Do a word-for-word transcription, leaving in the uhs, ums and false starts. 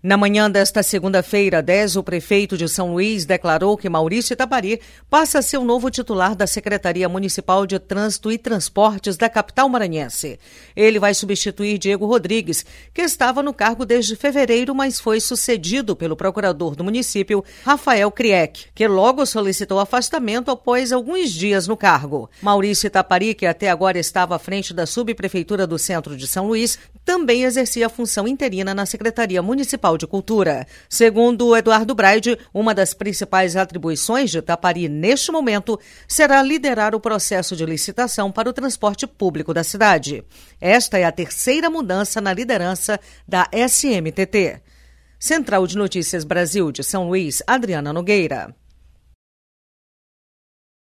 Na manhã desta segunda-feira, dez, o prefeito de São Luís declarou que Maurício Itapari passa a ser o novo titular da Secretaria Municipal de Trânsito e Transportes da capital maranhense. Ele vai substituir Diego Rodrigues, que estava no cargo desde fevereiro, mas foi sucedido pelo procurador do município, Rafael Kriek, que logo solicitou afastamento após alguns dias no cargo. Maurício Itapari, que até agora estava à frente da subprefeitura do centro de São Luís, também exercia a função interina na Secretaria Municipal de Cultura. Segundo Eduardo Braide, uma das principais atribuições de Itapari neste momento será liderar o processo de licitação para o transporte público da cidade. Esta é a terceira mudança na liderança da S M T T. Central de Notícias Brasil de São Luís, Adriana Nogueira.